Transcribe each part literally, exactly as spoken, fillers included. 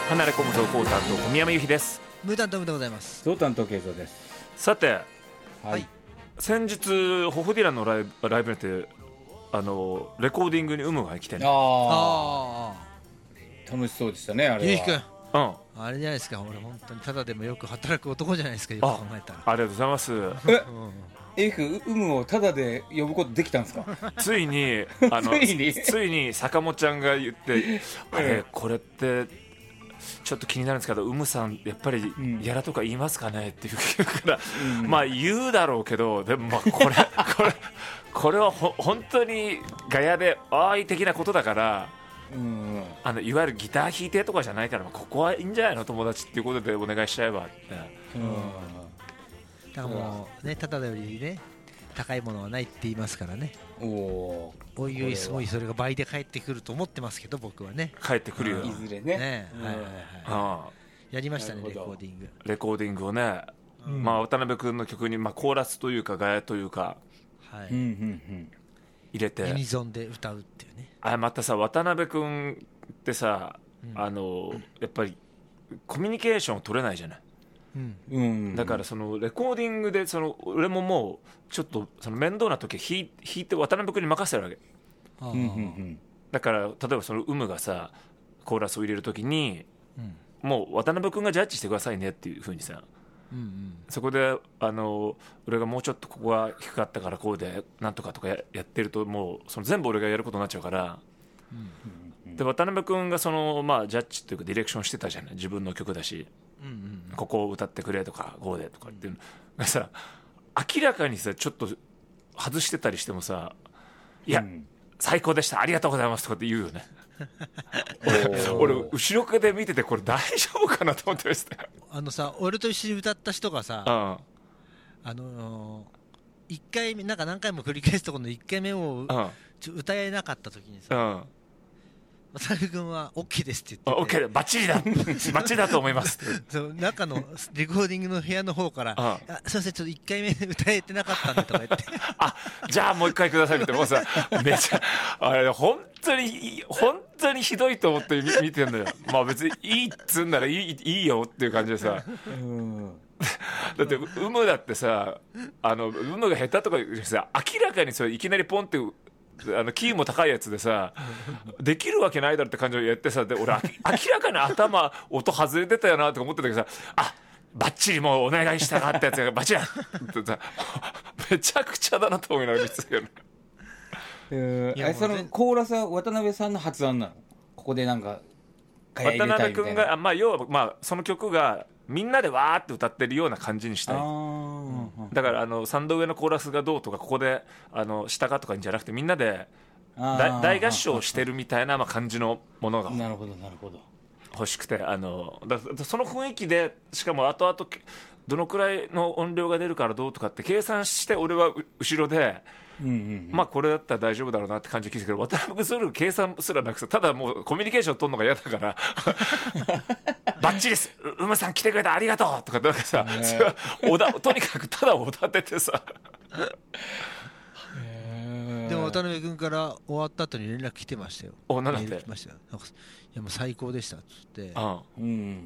離れ込むぞコウタンと小宮山由紀です。 ムータントムでございます。 ゾウタンとケイゾウです。 さて、 はい、 先日ホフディランのライブ、ライブにてあのレコーディングに有無が来てね。 ああ楽しそうでしたね。あれはゆうきくん、 うん、 あれじゃないですか。俺本当にただでもよく働く男じゃないですか。よく考えたらあ, ありがとうございます。 え、ゆうきくん、有無をただで呼ぶことできたんですか？ ついにあのついについに坂本ちゃんが言ってあれこれってちょっと気になるんですけど、ウムさんやっぱりやらとか言いますかねって言うから、うん、まあ言うだろうけど、でもまあこれこれこれはほ本当にガヤでああいう的なことだから、うん、あのいわゆるギター弾いてとかじゃないから、まあ、ここはいいんじゃないの友達っていうことでお願いしちゃえばって、うん、 だからもうね、ただよりね高いものはないって言いますからね。おお、おいおいすごいそれが倍で返ってくると思ってますけど、僕はね。 返ってくるよ。 いずれね。 ね、うん、はいはいはい。あやりましたね、レコーディング。 レコーディングをね、うん、まあ渡辺君の曲にまあコーラスというかガヤというか、はい、うんうんうん、入れてユニゾンで歌うっていうね。 あまたさ、渡辺君ってさ、うん、あのやっぱりコミュニケーションを取れないじゃない。うんうん、だからそのレコーディングでその俺ももうちょっとその面倒な時弾いて渡辺君に任せてるわけ。あ、うんうん、だから例えばその有無がさコーラスを入れる時に、うん、もう渡辺君がジャッジしてくださいねっていう風にさ、うんうん、そこであの俺がもうちょっとここが低かったからこうでなんとかとか や, やってるともうその全部俺がやることになっちゃうから、うんうん、で渡辺君がその、まあ、ジャッジというかディレクションしてたじゃない、自分の曲だし、うんうん、ここを歌ってくれとかこうでとかっていうのがさ、明らかにさちょっと外してたりしてもさ、いや、うん、最高でしたありがとうございますとかって言うよね。俺, 俺後ろで見ててこれ大丈夫かなと思ってました。あのさ、俺と一緒に歌った人がさ、ああのー、いっかいめなんか何回も繰り返すところのいっかいめをちょ歌えなかった時にさ、うん渡辺君は OK ですって言ってて、 OK バッチリだバッチリだと思いますそう中のレコーディングの部屋の方からああすいませんちょっといっかいめ歌えてなかったんでとか言ってあじゃあもういっかいくださいってもうさめちゃあれ本当に本当にひどいと思って見てんだよ。まあ別にいいっつうんならいい、いいよっていう感じでさうんだって有無だってさあの有無が下手とかさ明らかにそれいきなりポンってあのキーも高いやつでさできるわけないだろって感じでやってさ、で俺明らかに頭音外れてたよなとか思ってたけどさ、あバッチリもうお願いしたかったやつがバッチリだってさめちゃくちゃだなと思いながら見てたよね。 えー、そのコーラスは渡辺さんの発案なの？ここでなんか渡辺君が、まあ、要は、まあ、その曲がみんなでわーって歌ってるような感じにしたい。だからあのさんど上のコーラスがどうとかここであの下かとかじゃなくてみんなで大合唱してるみたいなまあ感じのものが欲しくて、あのだその雰囲気でしかも後々どのくらいの音量が出るからどうとかって計算して俺は後ろでうんうんうん、まあこれだったら大丈夫だろうなって感じで聞いたけど、渡辺君そういう計算すらなくてただもうコミュニケーション取るのが嫌だからバッチリですうむさん来てくれたありがとうとかなんかさ、おだとにかくただおだててさでも渡辺君から終わった後に連絡来てましたよ。 おなんだってメール来ましたよ。なんかいやもう最高でしたっつって、ああ、うん、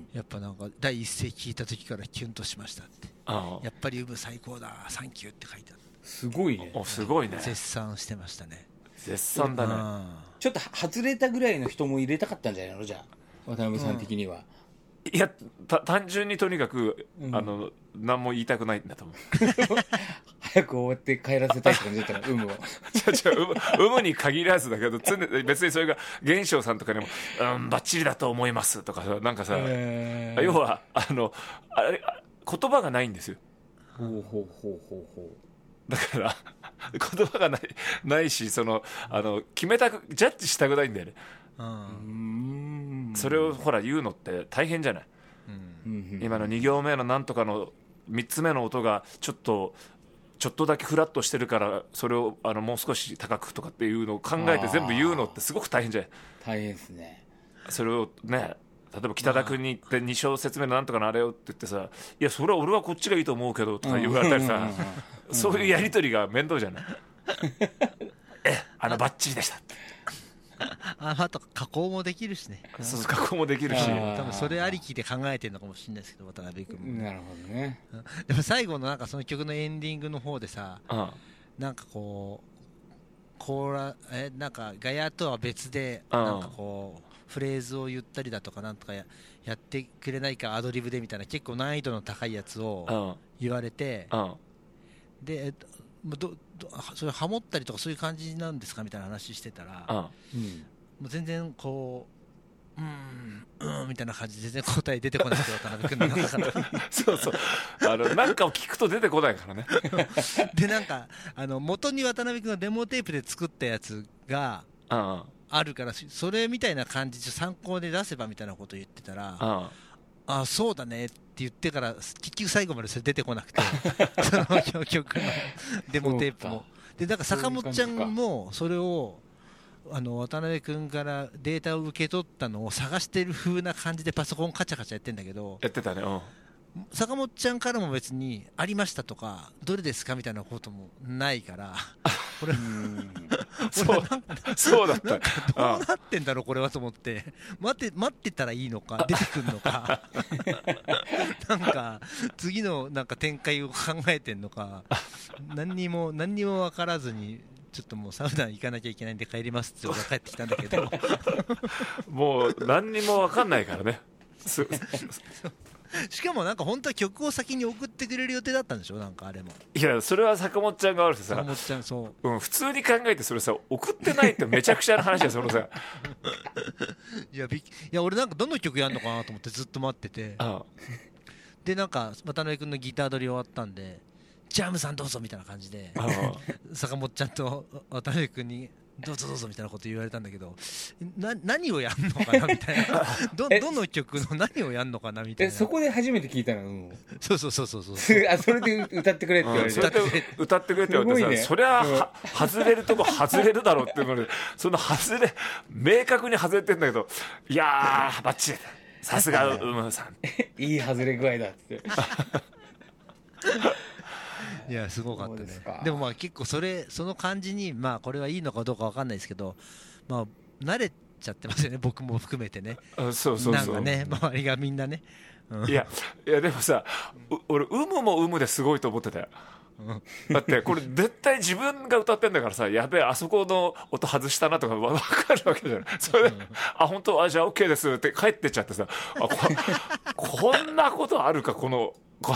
やっぱなんか第一声聞いた時からキュンとしましたって、ああやっぱりうむ最高だサンキューって書いてあった。 すごいね。 おすごいね。 絶賛してましたね。 絶賛だね。 ちょっと外れたぐらいの人も入れたかったんじゃないのじゃあ渡辺さん的には。 うん、いや単純にとにかく、うん、あの何も言いたくないんだと思う。 早く終わって帰らせたいって感じだったら有無は。 違う違う有無に限らずだけど常別にそれが玄翔さんとかにも、うん、バッチリだと思いますとかさなんかさ、えー、要はあのあれ言葉がないんですよ。 ほうほうほうほうほう。 だから言葉がない、ないしそのあの決めたくジャッジしたくないんだよね。うんそれをほら言うのって大変じゃない、うん、今のに行目のなんとかのみっつめの音がちょっとちょっとだけフラッとしてるからそれをあのもう少し高くとかっていうのを考えて全部言うのってすごく大変じゃない。 大変ですね。 それをね例えば北田君に行ってに小節目のなんとかのあれをって言ってさ、いやそれは俺はこっちがいいと思うけどとか言われたりさ、そういうやり取りが面倒じゃない。えあのバッチリでしたってああと加工もできるしね。 そう加工もできるし、 多分それありきで考えてるのかもしれないですけど、渡辺君も。 なるほどね。 でも最後のなんかその曲のエンディングの方でさ、 うん、 なんかこうコーラえなんかガヤとは別でなんかこうフレーズを言ったりだとかなんとか や, やってくれないかアドリブでみたいな結構難易度の高いやつを言われて、 うん、 でどどそれハモったりとかそういう感じなんですかみたいな話してたら、うん、もう全然こううんうんみたいな感じで全然答え出てこないですよ渡辺君の中からそうそうあのなんかを聞くと出てこないからねでなんかあの元に渡辺君がデモテープで作ったやつがあるからそれみたいな感じで参考で出せばみたいなことを言ってたら、ああそうだねって言ってから結局最後までそれ出てこなくてその曲のデモテープもでだから坂本ちゃんもそれをあの渡辺君からデータを受け取ったのを探してる風な感じでパソコンカチャカチャやってんだけど、 やってたね、うん、 坂本ちゃんからも別にありましたとかどれですかみたいなこともないからこれそうそうだったなんかどうなってんだろうこれはと思って待って待ってたらいいのか出てくるのかなんか次のなんか展開を考えてんのか何にも何にも分からずにちょっともうサウナ行かなきゃいけないんで帰りますって俺が帰ってきたんだけどもう何にも分かんないからねしかもなんか本当は曲を先に送ってくれる予定だったんでしょなんかあれも。 いやそれは坂本ちゃんが悪くてさ、 坂本ちゃんそう、 うん、普通に考えてそれさ送ってないってめちゃくちゃな話だよそのさいやびいや俺なんかどの曲やんのかなと思ってずっと待っててああでなんか渡辺君のギター取り終わったんでジャムさんどうぞみたいな感じで坂本ちゃんと渡辺君にどうぞどうぞみたいなこと言われたんだけどな何をやんのかなみたいなど, どの曲の何をやんのかなみたいな。 えそこで初めて聞いたの、うん、 そうそうそうそうそうあそれで歌ってくれって言われて、 うん、それで歌ってくれって言われてさ、ね、そりゃ、うん、外れるとこ外れるだろうって言われてその外れ明確に外れてんだけどいやーバッチリさすがうむさんいい外れ具合だっていやすごかったね。でもまあ結構それその感じにまあこれはいいのかどうかわかんないですけど、まあ慣れちゃってますよね僕も含めてね。 あそうそうそうなんかね周りがみんなね、 うん、いやいやでもさ俺有無も有無ですごいと思ってたよ、うん、だってこれ絶対自分が歌ってんだからさやべえあそこの音外したなとか分かるわけじゃないそれで、うん、あ本当あじゃあ OK ですって帰ってっちゃってさあ こ, こんなことあるかこのこ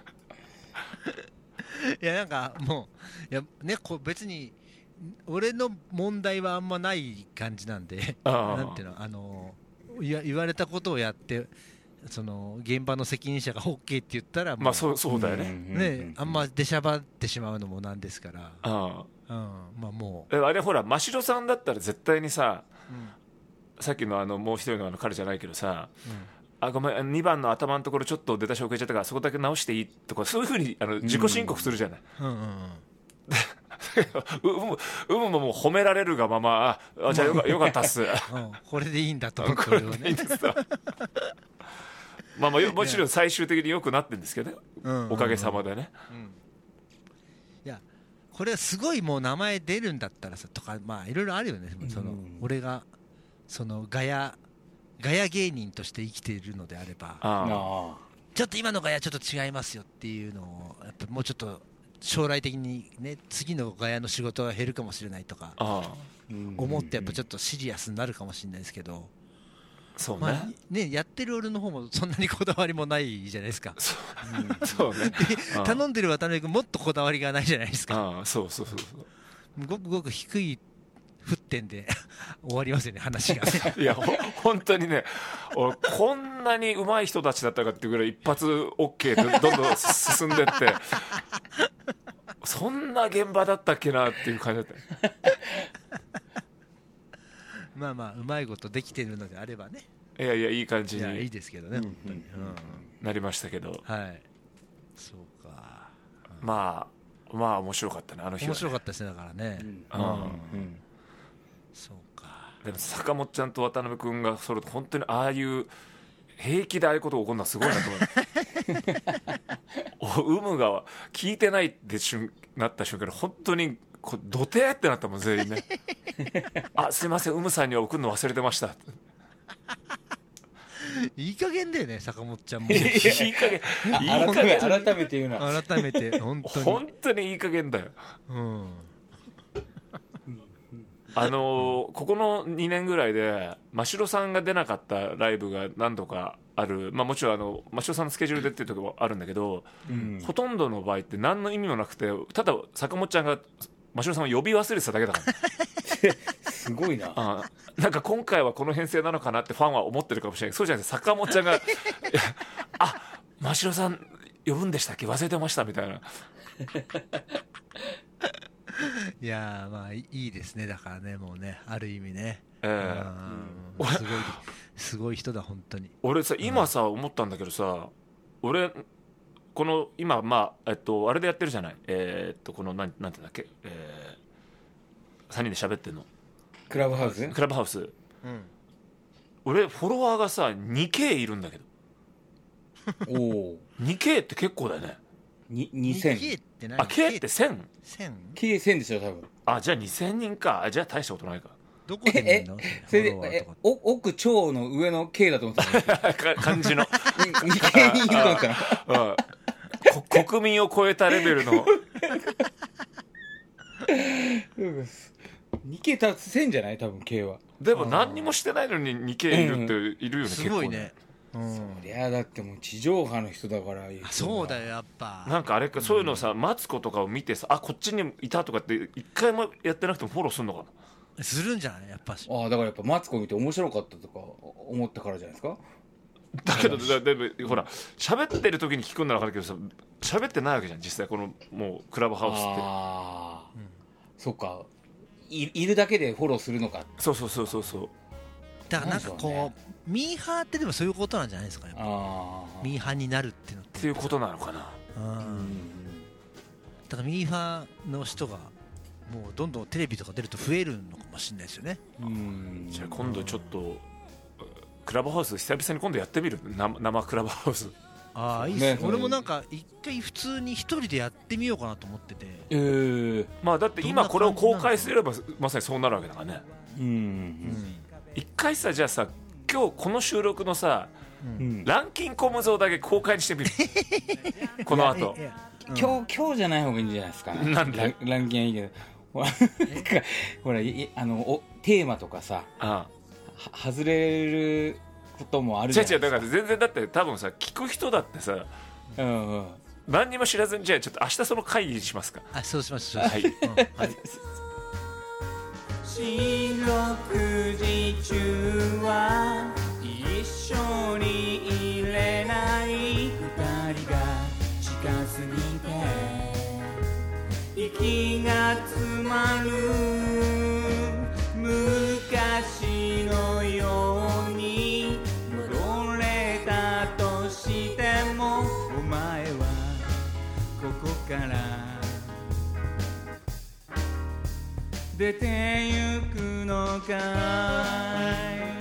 いやなんかもういや、ね、こ別に俺の問題はあんまない感じなんでなんていうのあの言わ言われたことをやってその現場の責任者が OK って言ったらまあそうそうだよね、 ねあんま出しゃばってしまうのもなんですからあ、 うんまあ、もうあれほら真城さんだったら絶対にさ、うん、さっきのあのもう一人のあの彼じゃないけどさ、うんあごめんにばんの頭のところちょっと出だし遅れちゃったからそこだけ直していいとかそういうふうにあの自己申告するじゃない、うんうんうん、う, うむももう褒められるがままあじゃあ よ, かよかったっす、うん、 これでいいんだと思ってこれでいいんですまあまあもちろん最終的に良くなってるんですけどね、うんうんうん、おかげさまでね、うん、 いやこれはすごいもう名前出るんだったらさとかまあいろいろあるよねその、うん、俺がそのガヤガヤ芸人として生きているのであればあちょっと今のガヤちょっと違いますよっていうのをやっぱもうちょっと将来的にね次のガヤの仕事が減るかもしれないとか思ってやっぱちょっとシリアスになるかもしれないですけどそうね、 まあ、ねやってる俺の方もそんなにこだわりもないじゃないですかそう、うん、そうね頼んでる渡辺君もっとこだわりがないじゃないですかあそうそうそうそうごくごく低い沸点で終わりますよね話がねいや本当にね俺こんなに上手い人たちだったかっていうぐらい一発 OK でどんどん進んでってそんな現場だったっけなっていう感じだったまあまあうまいことできてるのであればねいやいやいい感じにいやいいですけどね、うん、本当に、うん、 なりましたけどはいそうか、 うん、まあまあ面白かったねあの日は、ね、 面白かったですねだからね、うんうんうんそうかでも坂本ちゃんと渡辺君がそれ本当にああいう平気でああいうことが起こるのはすごいなと思う有無が聞いてないってなった瞬間に本当にこ土手ってなったもん全員ねあすいませんウムさんには送るの忘れてましたいい加減だよね坂本ちゃんもいい加減いい加減改めて言うな改めて本当に本当にいい加減だよ、 うんあのー、ここのにねんぐらいで真城さんが出なかったライブが何度かある、まあ、もちろんあの真城さんのスケジュールでっていうところもあるんだけど、うん、ほとんどの場合って何の意味もなくてただ坂本ちゃんが真城さんを呼び忘れてただけだからすごいなあなんか今回はこの編成なのかなってファンは思ってるかもしれないそうじゃないですか坂本ちゃんがあ真城さん呼ぶんでしたっけ忘れてましたみたいないやまあいいですねだからねもうねある意味ね、 えーうん、 すごいすごい人だ本当に俺さ今さ、うん、思ったんだけどさ俺この今まあえっとあれでやってるじゃないえー、っとこのなんなんていうんだっけ、えー、さんにんで喋ってんのクラブハウスクラブハウス、うん、俺フォロワーがさ にケー いるんだけどおお にケー って結構だよねにせんケー って何あ K って せん? K せんでしょ多分あじゃあにせんにんかじゃあ大したことないかどこで見るのそれでえお奥超の上の K だと思ってた漢字のにケーにいると思ったら、うん、国民を超えたレベルのにケー たせんじゃない多分 K はでも何にもしてないのに にケー いるっているよね、うん、 すごいねうん、そりゃだってもう地上波の人だからそうだよやっぱなんかあれか、うん、そういうのさマツコとかを見てさあこっちにいたとかって一回もやってなくてもフォローするのかなするんじゃないやっぱしあだからやっぱマツコ見て面白かったとか思ったからじゃないですかだけどだでもほら喋ってる時に聞くんなら分かるけどさ喋ってないわけじゃん実際このもうクラブハウスってああ、うん、そっか い, いるだけでフォローするのかそうそうそうそうそうだからなんかこうミーハーってでもそういうことなんじゃないですかやっぱミーハーになるってのってっていうことなのかなうんだからミーハーの人がもうどんどんテレビとか出ると増えるのかもしれないですよねうんじゃあ今度ちょっとクラブハウス久々に今度やってみる 生, 生クラブハウスああいいっすね俺もなんか一回普通に一人でやってみようかなと思っててえー、まあだって今これを公開すればまさにそうなるわけだからねうん、うん、一回さじゃあさ今日この収録のさ、うん、ランキンコム像だけ公開にしてみるこの後、 うん、今日今日じゃない方がいいんじゃないですかねなんでランキンはいいけどほらほらあのおテーマとかさああ外れることもあるじゃないですか。 違う違うだから全然だって多分さ聞く人だってさ、うんうん、何にも知らずにじゃあちょっと明日その会議しますか。 あそうしましょう。 はい。うんはい四六時中は一緒にいれない二人が近すぎて息が詰まる昔のように戻れたとしてもお前はここから出てゆくのかい